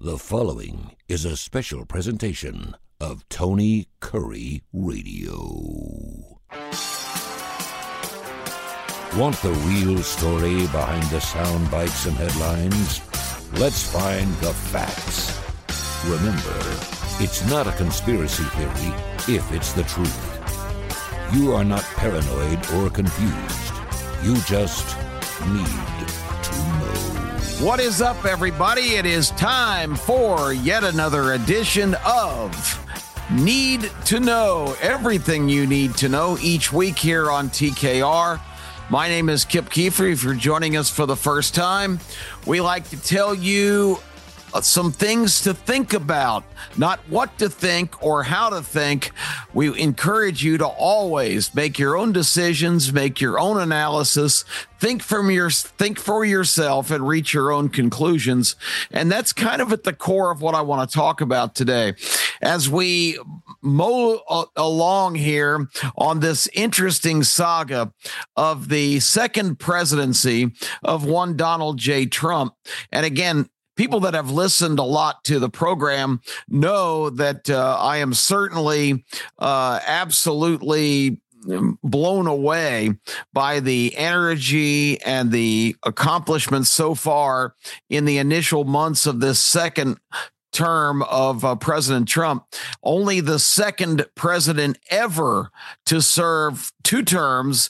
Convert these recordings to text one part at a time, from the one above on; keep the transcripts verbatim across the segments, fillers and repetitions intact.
The following is a special presentation of Tony Curry Radio. Want the real story behind the sound bites and headlines? Let's find the facts. Remember, it's not a conspiracy theory if it's the truth. You are not paranoid or confused. You just need to know. What is up, everybody? It is time for yet another edition of Need to Know. Everything you need to know each week here on T K R. My name is Kip Kiefer. If you're joining us for the first time, we like to tell you some things to think about, not what to think or how to think. We encourage you to always make your own decisions, make your own analysis, think from your think for yourself and reach your own conclusions. And that's kind of at the core of what I want to talk about today. As we mow along here on this interesting saga of the second presidency of one Donald J. Trump. And again, people that have listened a lot to the program know that uh, I am certainly uh, absolutely blown away by the energy and the accomplishments so far in the initial months of this second term of uh, President Trump. Only the second president ever to serve two terms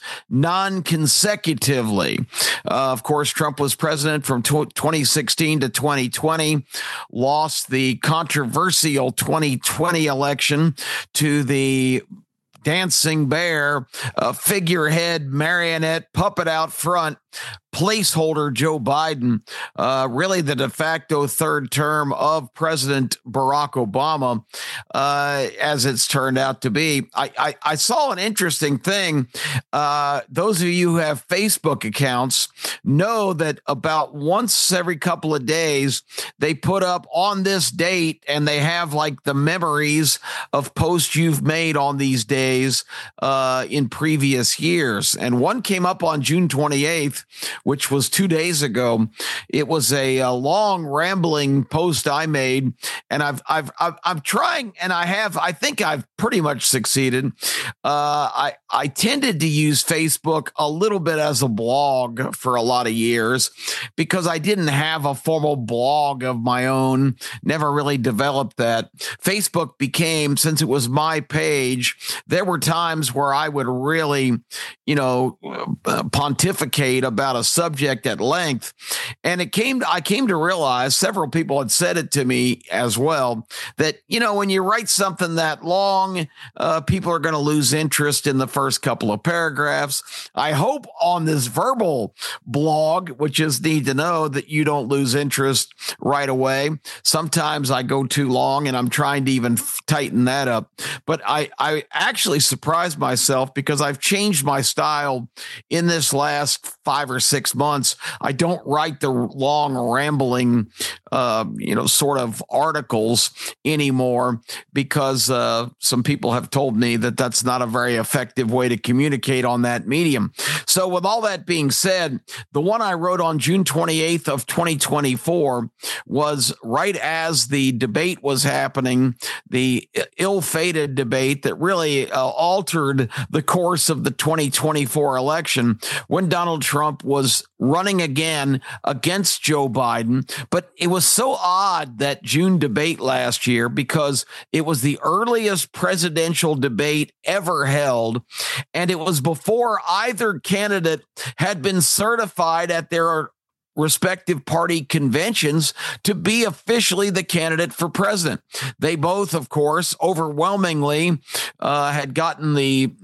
non-consecutively. Uh, of course, Trump was president from twenty sixteen to twenty twenty, lost the controversial twenty twenty election to the dancing bear, uh, figurehead, marionette, puppet out front, placeholder Joe Biden, uh, really the de facto third term of President Barack Obama, uh, as it's turned out to be. I, I, I saw an interesting thing. Uh, those of you who have Facebook accounts know that about once every couple of days, they put up on this date and they have like the memories of posts you've made on these days uh, in previous years. And one came up on June twenty-eighth, which was two days ago. It was a, a long, rambling post I made, and I've, I've, I've, I'm trying, and I have, I think I've pretty much succeeded. Uh, I, I tended to use Facebook a little bit as a blog for a lot of years because I didn't have a formal blog of my own, never really developed that. Facebook became, since it was my page, there were times where I would really, you know, uh, pontificate about a subject at length. And it came, I came to realize, several people had said it to me as well, that, you know, when you write something that long, uh, people are going to lose interest in the first couple of paragraphs. I hope on this verbal blog, which is Need to Know, that you don't lose interest right away. Sometimes I go too long and I'm trying to even tighten that up. But I, I actually surprised myself because I've changed my style in this last five or six months. I don't write the long, rambling, uh, you know, sort of articles anymore because uh, some people have told me that that's not a very effective way to communicate on that medium. So with all that being said, the one I wrote on June twenty-eighth of twenty twenty-four was right as the debate was happening, the ill-fated debate that really uh, altered the course of the twenty twenty-four election when Donald Trump was running again against Joe Biden. But it was so odd, that June debate last year, because it was the earliest presidential debate ever held. And it was before either candidate had been certified at their respective party conventions to be officially the candidate for president. They both, of course, overwhelmingly uh, had gotten the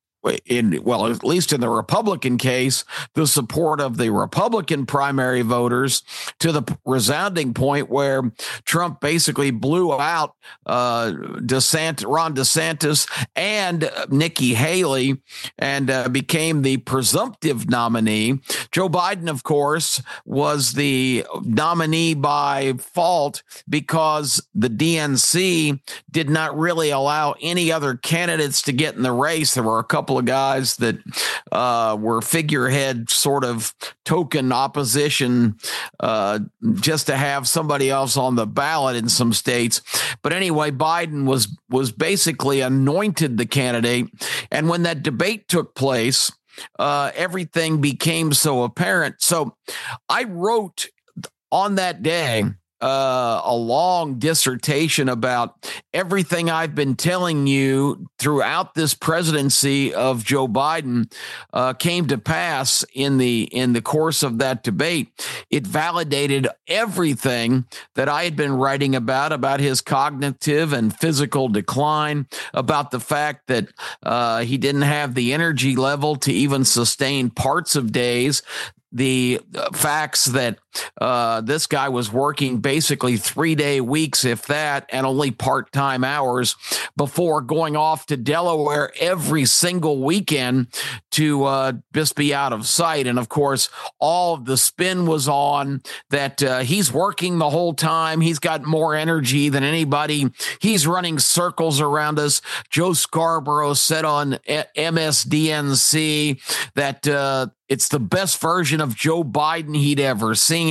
in, well, at least in the Republican case, the support of the Republican primary voters, to the resounding point where Trump basically blew out uh, DeSantis, Ron DeSantis and Nikki Haley and uh, became the presumptive nominee. Joe Biden, of course, was the nominee by fault because the D N C did not really allow any other candidates to get in the race. There were a couple couple of guys that uh, were figurehead sort of token opposition uh, just to have somebody else on the ballot in some states. But anyway, Biden was was basically anointed the candidate. And when that debate took place, uh, everything became so apparent. So I wrote on that day Uh, a long dissertation about everything I've been telling you throughout this presidency of Joe Biden uh, came to pass in the in the course of that debate. It validated everything that I had been writing about, about his cognitive and physical decline, about the fact that uh, he didn't have the energy level to even sustain parts of days, the facts that uh, this guy was working basically three-day weeks, if that, and only part-time hours before going off to Delaware every single weekend to uh, just be out of sight. And, of course, all of the spin was on that uh, he's working the whole time. He's got more energy than anybody. He's running circles around us. Joe Scarborough said on M S D N C that uh, it's the best version of Joe Biden he'd ever seen.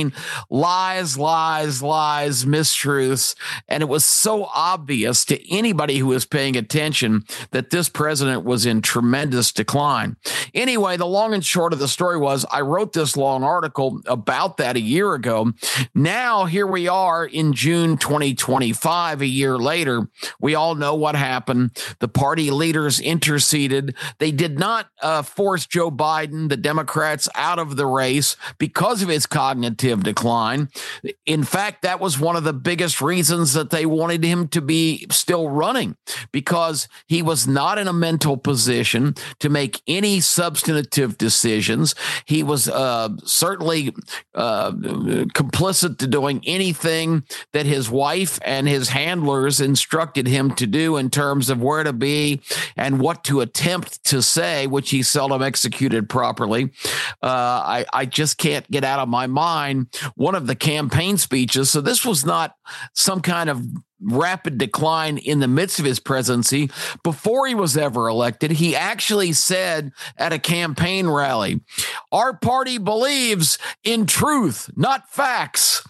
Lies, lies, lies, mistruths. And it was so obvious to anybody who was paying attention that this president was in tremendous decline. Anyway, the long and short of the story was I wrote this long article about that a year ago. Now, here we are in June twenty twenty-five, a year later. We all know what happened. The party leaders interceded. They did not uh, force Joe Biden, the Democrats, out of the race because of his cognitive decline. In fact, that was one of the biggest reasons that they wanted him to be still running, because he was not in a mental position to make any substantive decisions. He was uh, certainly uh, complicit to doing anything that his wife and his handlers instructed him to do in terms of where to be and what to attempt to say, which he seldom executed properly. Uh, I, I just can't get out of my mind one of the campaign speeches. So this was not some kind of rapid decline in the midst of his presidency. Before he was ever elected, he actually said at a campaign rally, "Our party believes in truth, not facts."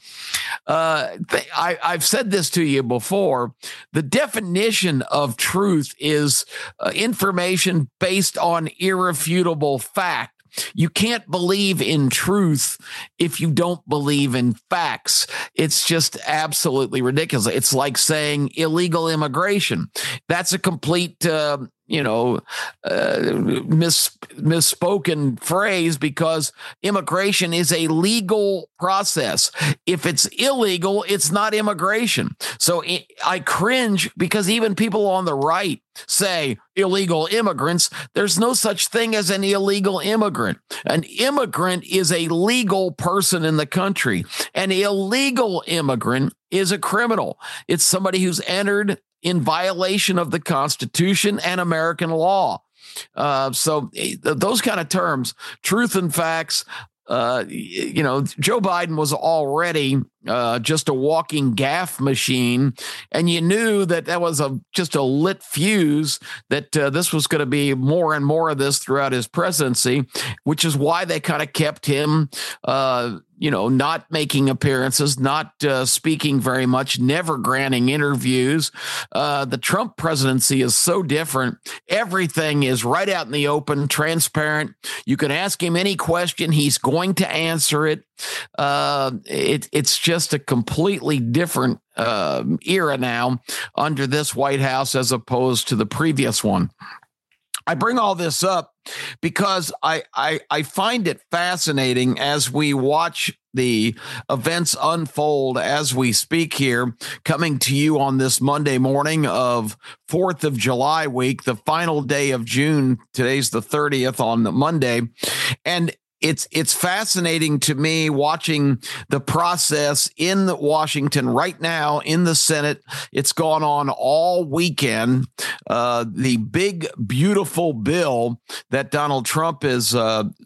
Uh, I, I've said this to you before. The definition of truth is uh, information based on irrefutable fact. You can't believe in truth if you don't believe in facts. It's just absolutely ridiculous. It's like saying illegal immigration. That's a complete, uh, you know, uh, mis- misspoken phrase, because immigration is a legal process. If it's illegal, it's not immigration. So it, I cringe because even people on the right say illegal immigrants. There's no such thing as an illegal immigrant. An immigrant is a legal person in the country. An illegal immigrant is a criminal. It's somebody who's entered in violation of the Constitution and American law. Uh, so those kind of terms, truth and facts, uh, you know, Joe Biden was already uh, just a walking gaffe machine, and you knew that that was a just a lit fuse, that uh, this was going to be more and more of this throughout his presidency, which is why they kind of kept him, uh, you know, not making appearances, not uh, speaking very much, never granting interviews. Uh, the Trump presidency is so different. Everything is right out in the open, transparent. You can ask him any question. He's going to answer it. Uh, it it's just a completely different uh, era now under this White House as opposed to the previous one. I bring all this up because I, I I find it fascinating as we watch the events unfold as we speak here, coming to you on this Monday morning of fourth of July week, the final day of June. Today's the thirtieth on the Monday. And It's it's fascinating to me watching the process in Washington right now in the Senate. It's gone on all weekend. Uh, the big, beautiful bill that Donald Trump is uh,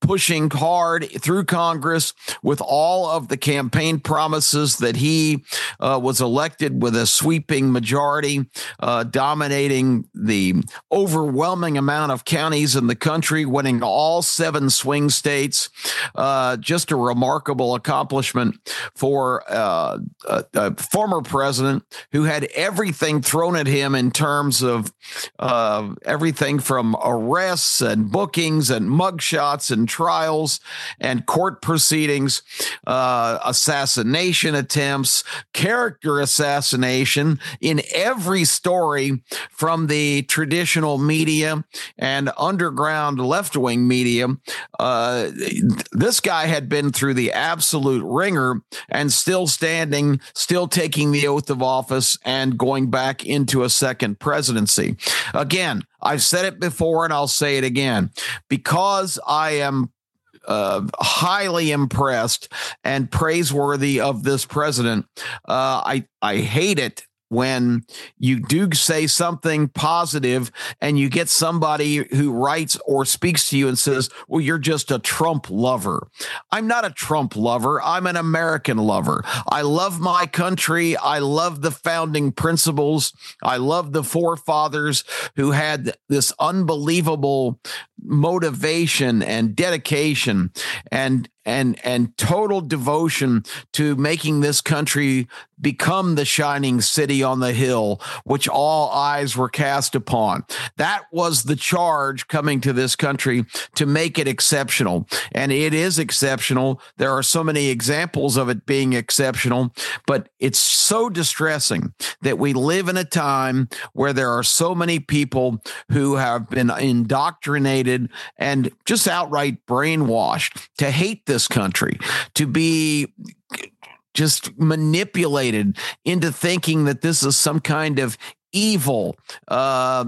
pushing hard through Congress with all of the campaign promises that he uh, was elected with a sweeping majority, uh, dominating the overwhelming amount of counties in the country, winning all seven swing states. Uh, just a remarkable accomplishment for uh, a, a former president who had everything thrown at him in terms of uh, everything from arrests and bookings and mugshots and trials and court proceedings, uh, assassination attempts, character assassination in every story from the traditional media and underground left-wing media. Uh, this guy had been through the absolute ringer and still standing, still taking the oath of office and going back into a second presidency. Again, I've said it before and I'll say it again. Because I am uh, highly impressed and praiseworthy of this president, uh, I, I hate it when you do say something positive and you get somebody who writes or speaks to you and says, well, you're just a Trump lover. I'm not a Trump lover. I'm an American lover. I love my country. I love the founding principles. I love the forefathers who had this unbelievable motivation and dedication and and and total devotion to making this country become the shining city on the hill, which all eyes were cast upon. That was the charge coming to this country, to make it exceptional. And it is exceptional. There are so many examples of it being exceptional, but it's so distressing that we live in a time where there are so many people who have been indoctrinated and just outright brainwashed to hate this country, to be just manipulated into thinking that this is some kind of evil, uh,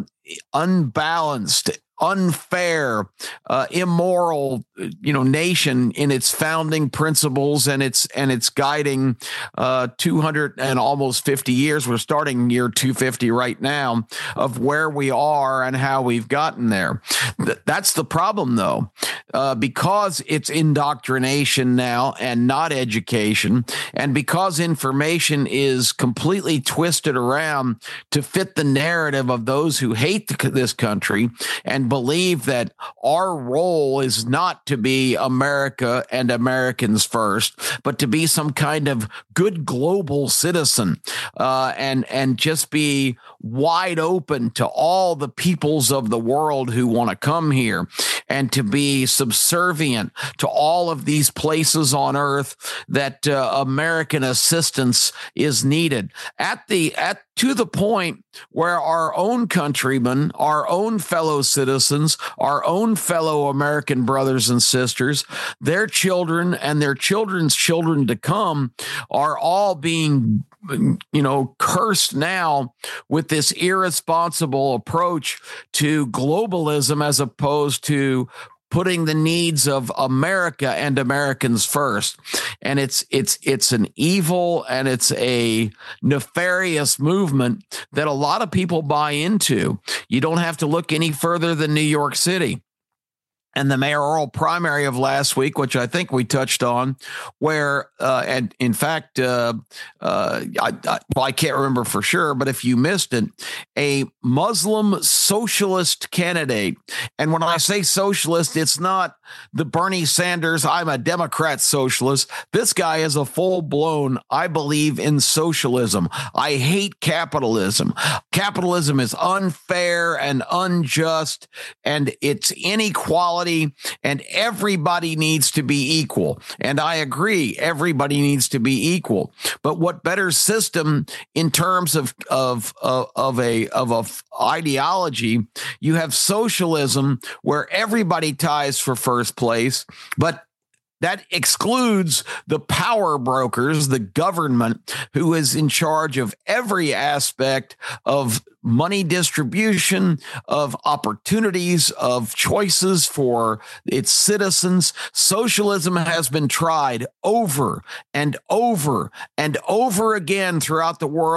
unbalanced, unfair, uh, immoral, you know, nation in its founding principles and its and its guiding uh, two hundred and almost fifty years. We're starting year two fifty right now of where we are and how we've gotten there. Th- that's the problem, though, uh, because it's indoctrination now and not education, and because information is completely twisted around to fit the narrative of those who hate the, this country and believe that our role is not to be America and Americans first, but to be some kind of good global citizen uh, and and just be wide open to all the peoples of the world who want to come here, and to be subservient to all of these places on earth that uh, American assistance is needed. At the at to the point where our own countrymen, our own fellow citizens, our own fellow American brothers and sisters, their children and their children's children to come are all being, you know, cursed now with this irresponsible approach to globalism as opposed to putting the needs of America and Americans first. And it's it's it's an evil and it's a nefarious movement that a lot of people buy into. You don't have to look any further than New York City and the mayoral primary of last week, which I think we touched on, where, uh, and in fact, uh, uh, I, I, well, I can't remember for sure, but if you missed it, a Muslim socialist candidate. And when I say socialist, it's not the Bernie Sanders, I'm a Democrat socialist. This guy is a full-blown, I believe in socialism. I hate capitalism. Capitalism is unfair and unjust, and it's inequality. And everybody needs to be equal. And I agree, everybody needs to be equal. But what better system in terms of of of, of a of a ideology? You have socialism where everybody ties for first place, but that excludes the power brokers, the government, who is in charge of every aspect of money distribution, of opportunities, of choices for its citizens. Socialism has been tried over and over and over again throughout the world,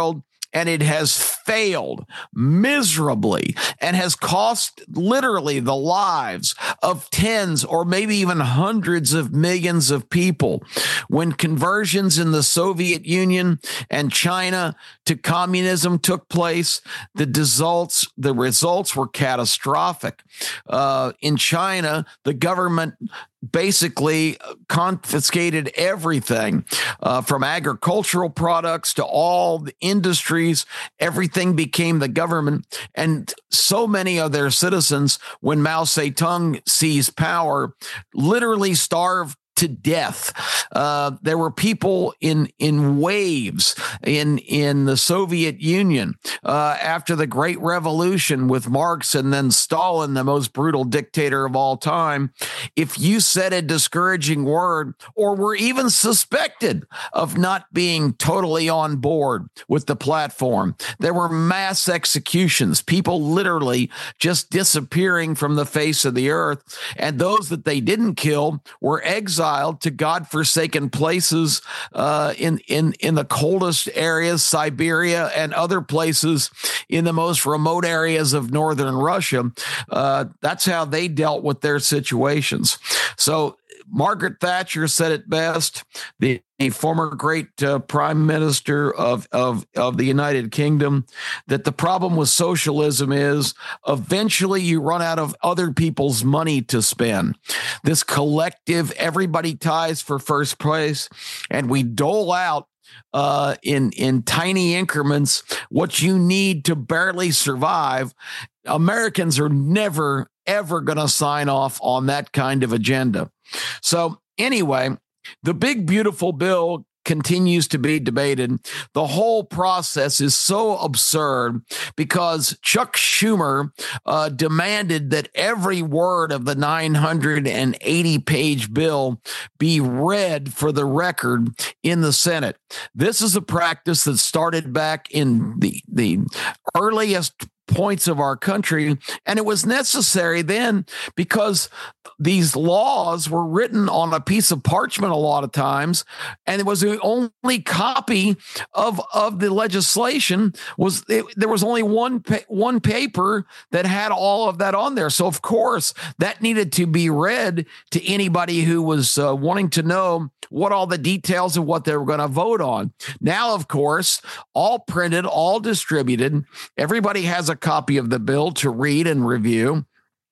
and it has failed miserably and has cost literally the lives of tens or maybe even hundreds of millions of people. When conversions in the Soviet Union and China to communism took place, the results, the results were catastrophic. Uh, in China, the government basically confiscated everything uh, from agricultural products to all the industries. Everything became the government. And so many of their citizens, when Mao Zedong seized power, literally starved to death. Uh, there were people in in waves in in the Soviet Union uh, after the Great Revolution with Marx and then Stalin, the most brutal dictator of all time. If you said a discouraging word or were even suspected of not being totally on board with the platform, there were mass executions, people literally just disappearing from the face of the earth. And those that they didn't kill were exiled to godforsaken places uh, in, in, in the coldest areas, Siberia and other places in the most remote areas of northern Russia. Uh, that's how they dealt with their situations. So Margaret Thatcher said it best, the a former great uh, prime minister of, of, of the United Kingdom, that the problem with socialism is eventually you run out of other people's money to spend. This collective, everybody ties for first place, and we dole out uh, in, in tiny increments what you need to barely survive. Americans are never, ever going to sign off on that kind of agenda. So anyway, the big, beautiful bill continues to be debated. The whole process is so absurd because Chuck Schumer uh, demanded that every word of the nine hundred eighty page bill be read for the record in the Senate. This is a practice that started back in the, the earliest points of our country, and it was necessary then because these laws were written on a piece of parchment a lot of times, and it was the only copy of of the legislation was it, there was only one pa- one paper that had all of that on there. So of course that needed to be read to anybody who was uh, wanting to know what all the details of what they were going to vote on. Now, of course, all printed, all distributed. Everybody has a copy of the bill to read and review.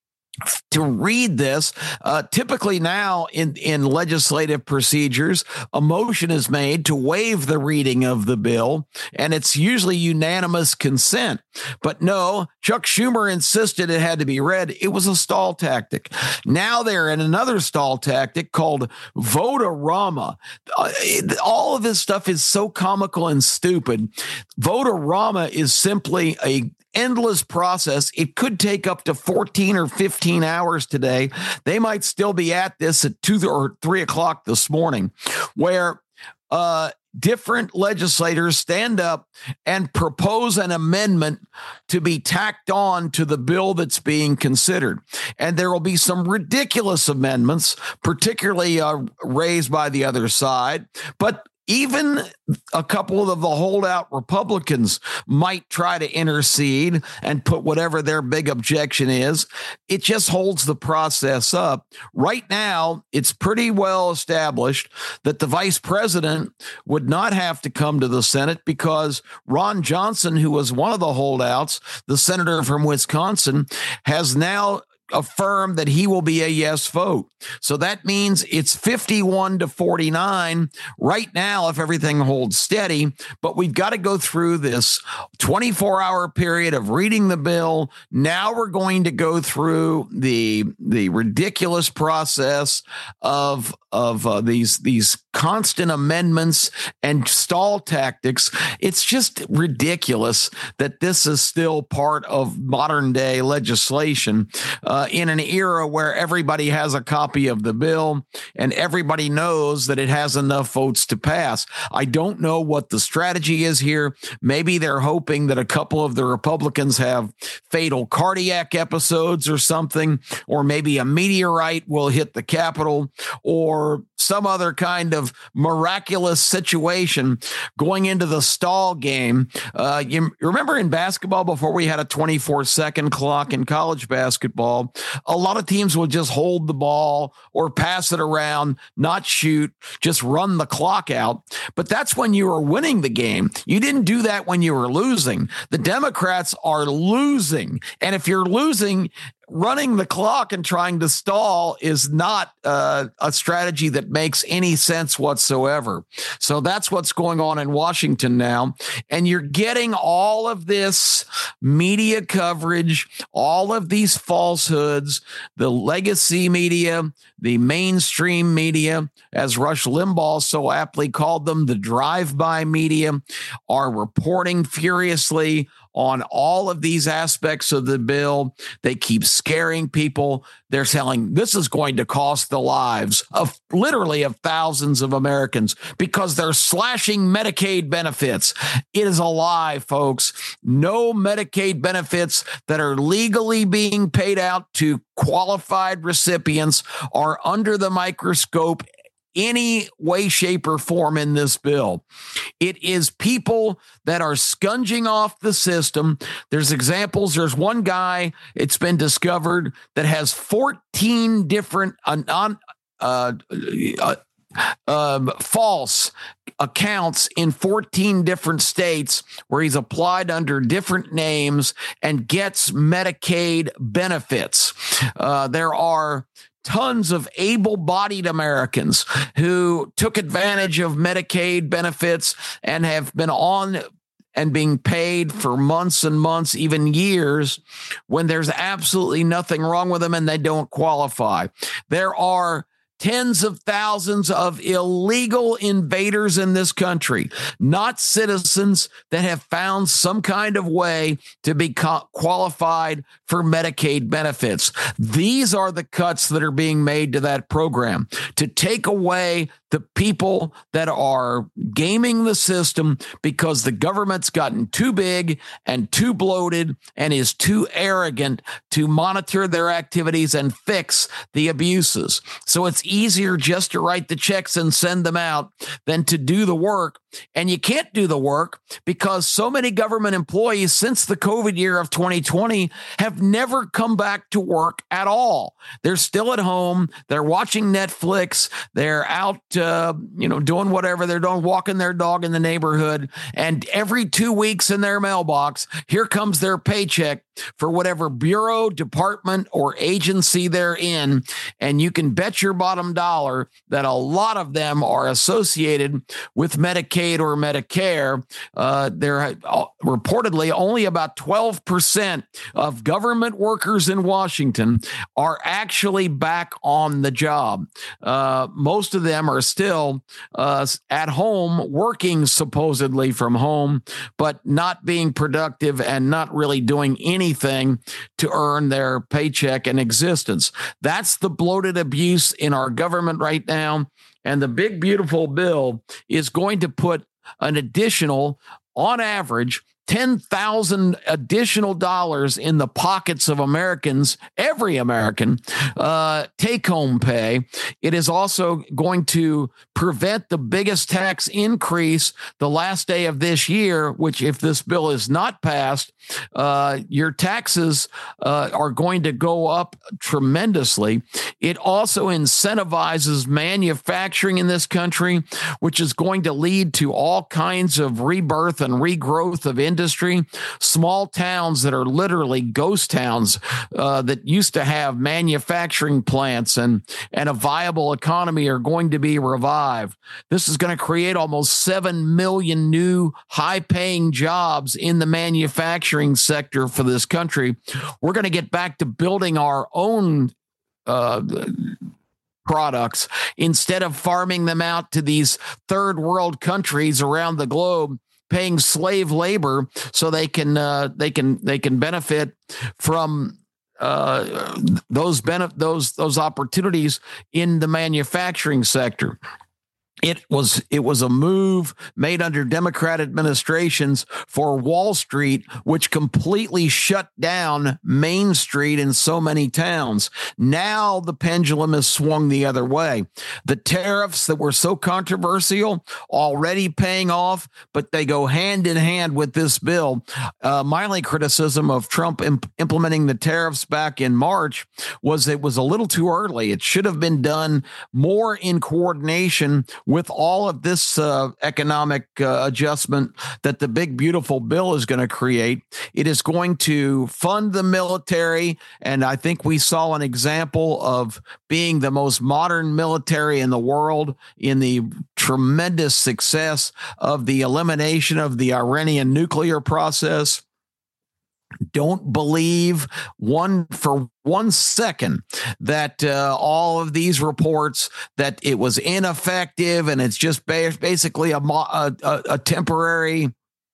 To read this, uh, typically now in, in legislative procedures, a motion is made to waive the reading of the bill, and it's usually unanimous consent. But no, Chuck Schumer insisted it had to be read. It was a stall tactic. Now they're in another stall tactic called Vote-A-Rama. Uh, all of this stuff is so comical and stupid. Vote-A-Rama is simply a endless process. It could take up to fourteen or fifteen hours today. They might still be at this at two or three o'clock this morning, where uh, different legislators stand up and propose an amendment to be tacked on to the bill that's being considered. And there will be some ridiculous amendments, particularly uh, raised by the other side. But even a couple of the holdout Republicans might try to intercede and put whatever their big objection is. It just holds the process up. Right now, it's pretty well established that the vice president would not have to come to the Senate because Ron Johnson, who was one of the holdouts, the senator from Wisconsin, has now affirmed that he will be a yes vote. So that means it's fifty-one to forty-nine right now if everything holds steady, but we've got to go through this twenty-four hour period of reading the bill. Now we're going to go through the the ridiculous process of of uh, these these constant amendments and stall tactics. It's just ridiculous that this is still part of modern day legislation. Uh, uh, in an era where everybody has a copy of the bill and everybody knows that it has enough votes to pass. I don't know what the strategy is here. Maybe they're hoping that a couple of the Republicans have fatal cardiac episodes or something, or maybe a meteorite will hit the Capitol, or some other kind of miraculous situation going into the stall game. Uh, you remember in basketball, before we had a twenty-four second clock in college basketball, a lot of teams would just hold the ball or pass it around, not shoot, just run the clock out. But that's when you were winning the game. You didn't do that when you were losing. The Democrats are losing. And if you're losing, running the clock and trying to stall is not uh, a strategy that makes any sense whatsoever. So that's what's going on in Washington now. And you're getting all of this media coverage, all of these falsehoods, the legacy media, the mainstream media, as Rush Limbaugh so aptly called them, the drive-by media, are reporting furiously on all of these aspects of the bill. They keep scaring people. They're telling this is going to cost the lives of literally of thousands of Americans because they're slashing Medicaid benefits. It is a lie, folks. No Medicaid benefits that are legally being paid out to qualified recipients are under the microscope any way, shape, or form in this bill. It is people that are scunging off the system. There's examples. There's one guy, it's been discovered, that has fourteen different uh, non, uh, uh, um, false accounts in fourteen different states where he's applied under different names and gets Medicaid benefits. Uh, there are tons of able-bodied Americans who took advantage of Medicaid benefits and have been on and being paid for months and months, even years, when there's absolutely nothing wrong with them and they don't qualify. There are tens of thousands of illegal invaders in this country, not citizens that have found some kind of way to be qualified for Medicaid benefits. These are the cuts that are being made to that program to take away the people that are gaming the system because the government's gotten too big and too bloated and is too arrogant to monitor their activities and fix the abuses. So it's easier just to write the checks and send them out than to do the work. And you can't do the work because so many government employees since the COVID year of twenty twenty have never come back to work at all. They're still at home. They're watching Netflix. They're out, uh, you know, doing whatever they're doing, walking their dog in the neighborhood. And every two weeks in their mailbox, here comes their paycheck for whatever bureau, department, or agency they're in. And you can bet your bottom dollar that a lot of them are associated with Medicaid or Medicare. Uh, there are reportedly only about twelve percent of government workers in Washington are actually back on the job. Uh, most of them are still uh, at home working supposedly from home, but not being productive and not really doing anything to earn their paycheck and existence. That's the bloated abuse in our government right now. And the big, beautiful bill is going to put an additional, on average, ten thousand additional dollars in the pockets of Americans, every American, uh, take-home pay. It is also going to prevent the biggest tax increase the last day of this year, which if this bill is not passed, uh, your taxes uh, are going to go up tremendously. It also incentivizes manufacturing in this country, which is going to lead to all kinds of rebirth and regrowth of industry. Industry, small towns that are literally ghost towns uh, that used to have manufacturing plants and, and a viable economy are going to be revived. This is going to create almost seven million new high-paying jobs in the manufacturing sector for this country. We're going to get back to building our own uh, products instead of farming them out to these third world countries around the globe, paying slave labor so they can uh, they can they can benefit from uh, those benefit those those opportunities in the manufacturing sector. It was it was a move made under Democrat administrations for Wall Street, which completely shut down Main Street in so many towns. Now the pendulum has swung the other way. The tariffs that were so controversial already paying off, but they go hand in hand with this bill. Uh, my only criticism of Trump imp- implementing the tariffs back in March was it was a little too early. It should have been done more in coordination with all of this uh, economic uh, adjustment that the big, beautiful bill is going to create. It is going to fund the military. And I think we saw an example of being the most modern military in the world in the tremendous success of the elimination of the Iranian nuclear process. Don't believe one for one second that uh, all of these reports that it was ineffective and it's just ba- basically a, a, a temporary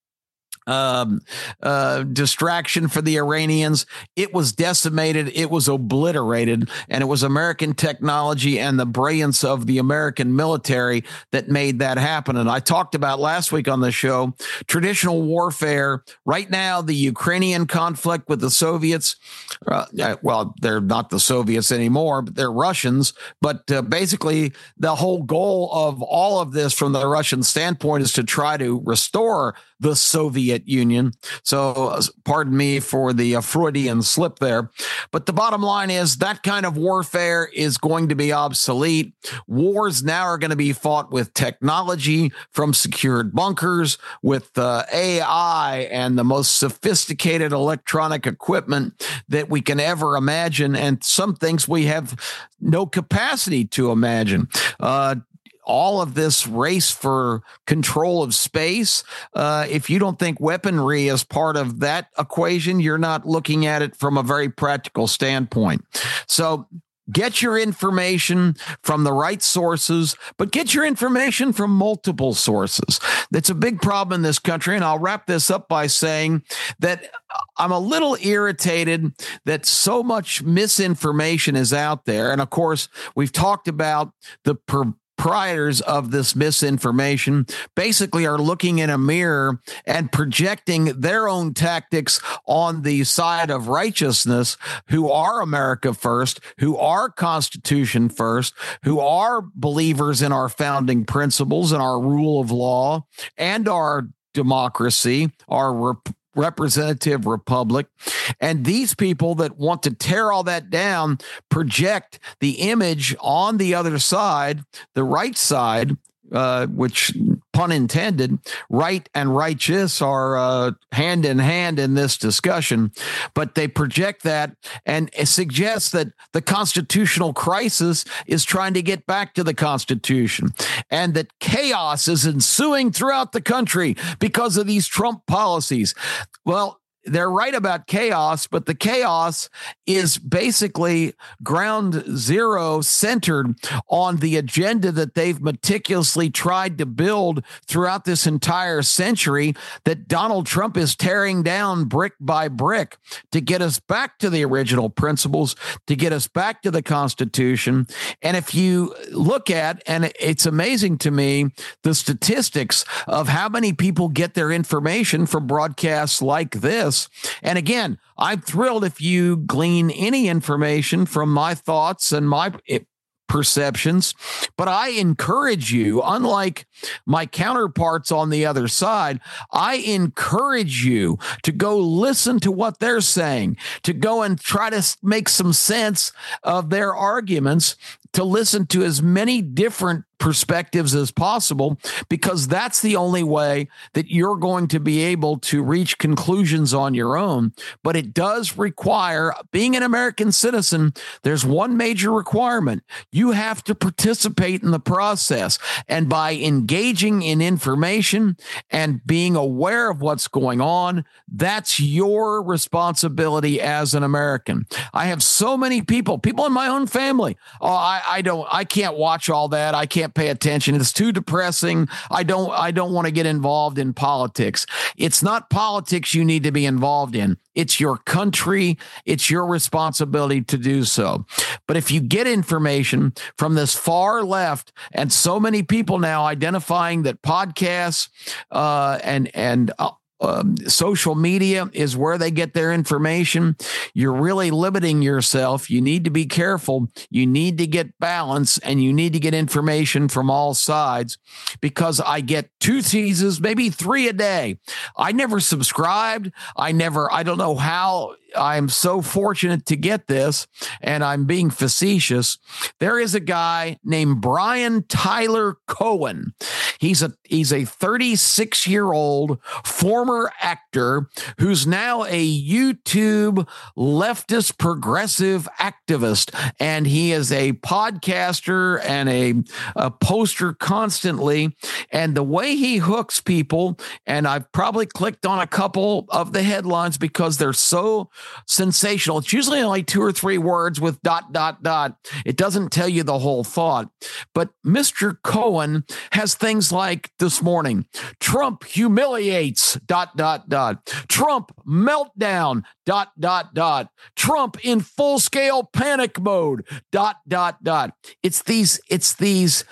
Um, uh, distraction for the Iranians. It was decimated. It was obliterated. And it was American technology and the brilliance of the American military that made that happen. And I talked about last week on the show, traditional warfare. Right now, the Ukrainian conflict with the Soviets, uh, well, they're not the Soviets anymore, but they're Russians. But uh, basically, the whole goal of all of this from the Russian standpoint is to try to restore the Soviet Union. So uh, pardon me for the uh, Freudian slip there. But the bottom line is that kind of warfare is going to be obsolete. Wars now are going to be fought with technology from secured bunkers, with uh, A I and the most sophisticated electronic equipment that we can ever imagine. And some things we have no capacity to imagine. Uh, all of this race for control of space, uh, if you don't think weaponry is part of that equation, you're not looking at it from a very practical standpoint. So get your information from the right sources, but get your information from multiple sources. That's a big problem in this country. And I'll wrap this up by saying that I'm a little irritated that so much misinformation is out there. And of course, we've talked about the per- proprietors of this misinformation basically are looking in a mirror and projecting their own tactics on the side of righteousness, who are America first, who are Constitution first, who are believers in our founding principles and our rule of law and our democracy, our rep- representative republic. And these people that want to tear all that down project the image on the other side, the right side, uh, which, pun intended, right and righteous are uh, hand in hand in this discussion. But they project that and suggest that the constitutional crisis is trying to get back to the Constitution and that chaos is ensuing throughout the country because of these Trump policies. Well, they're right about chaos, but the chaos is basically ground zero centered on the agenda that they've meticulously tried to build throughout this entire century that Donald Trump is tearing down brick by brick to get us back to the original principles, to get us back to the Constitution. And if you look at, and it's amazing to me, the statistics of how many people get their information from broadcasts like this. And again, I'm thrilled if you glean any information from my thoughts and my perceptions, but I encourage you, unlike my counterparts on the other side, I encourage you to go listen to what they're saying, to go and try to make some sense of their arguments, to listen to as many different perspectives as possible, because that's the only way that you're going to be able to reach conclusions on your own. But it does require, being an American citizen, there's one major requirement. You have to participate in the process. And by engaging in information and being aware of what's going on, that's your responsibility as an American. I have so many people, people in my own family. Oh, I, I don't, I can't watch all that. I can't pay attention. It's too depressing. I don't, I don't want to get involved in politics. It's not politics you need to be involved in. It's your country. It's your responsibility to do so. But if you get information from this far left, and so many people now identifying that podcasts uh, and and uh, Um, social media is where they get their information, you're really limiting yourself. You need to be careful. You need to get balance, and you need to get information from all sides, because I get two teases, maybe three a day. I never subscribed. I never, I don't know how I'm so fortunate to get this, and I'm being facetious. There is a guy named Brian Tyler Cohen. He's a he's a thirty-six-year-old former actor who's now a YouTube leftist progressive activist, and he is a podcaster and a, a poster constantly. And the way he hooks people, and I've probably clicked on a couple of the headlines because they're so sensational. It's usually only two or three words with dot, dot, dot. It doesn't tell you the whole thought. But Mister Cohen has things like this morning: Trump humiliates, dot, dot, dot. Trump meltdown, dot, dot, dot. Trump in full-scale panic mode, dot, dot, dot. It's these, it's these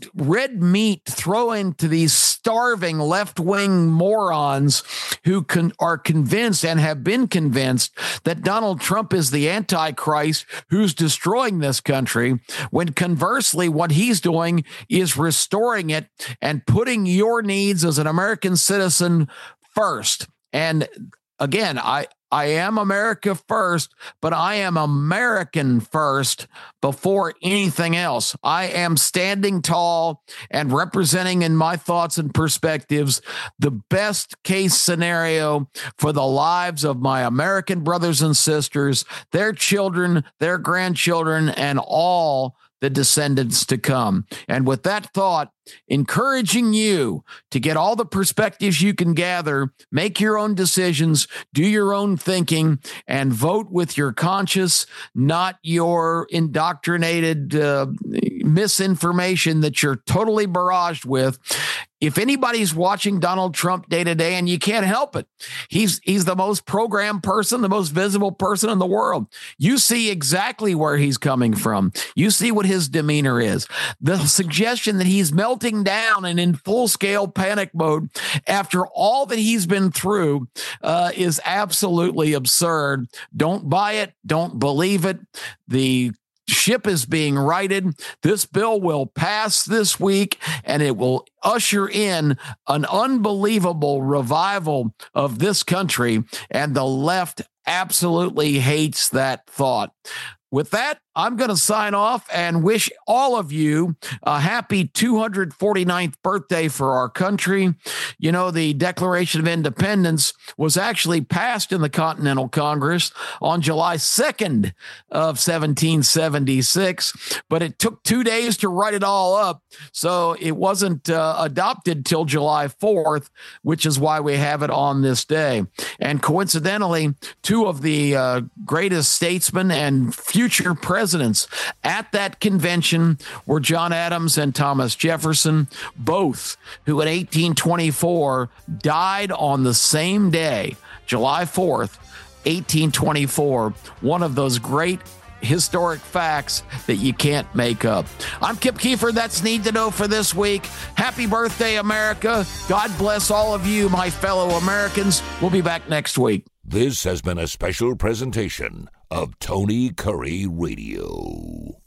red meat thrown to these starving left-wing morons who can, are convinced and have been convinced that Donald Trump is the Antichrist who's destroying this country, when conversely, what he's doing is restoring it and putting your needs as an American citizen first. And again, I, I am America first, but I am American first before anything else. I am standing tall and representing in my thoughts and perspectives the best case scenario for the lives of my American brothers and sisters, their children, their grandchildren, and all the descendants to come. And with that thought, encouraging you to get all the perspectives you can gather, make your own decisions, do your own thinking, and vote with your conscience, not your indoctrinated uh, misinformation that you're totally barraged with. If anybody's watching Donald Trump day to day, and you can't help it, he's he's the most programmed person, the most visible person in the world. You see exactly where he's coming from. You see what his demeanor is. The suggestion that he's melting down and in full-scale panic mode after all that he's been through uh, is absolutely absurd. Don't buy it. Don't believe it. The ship is being righted. This bill will pass this week, and it will usher in an unbelievable revival of this country, and the left absolutely hates that thought. With that, I'm going to sign off and wish all of you a happy two hundred forty-ninth birthday for our country. You know, the Declaration of Independence was actually passed in the Continental Congress on July second of seventeen seventy-six, but it took two days to write it all up, so it wasn't uh, adopted till July fourth, which is why we have it on this day. And coincidentally, two of the uh, greatest statesmen and future presidents Presidents at that convention were John Adams and Thomas Jefferson, both who in eighteen twenty-four died on the same day, July fourth, eighteen twenty-four, one of those great historic facts that you can't make up. I'm Kip Kiefer. That's Need to Know for this week. Happy birthday, America. God bless all of you, my fellow Americans. We'll be back next week. This has been a special presentation of Tony Curry Radio.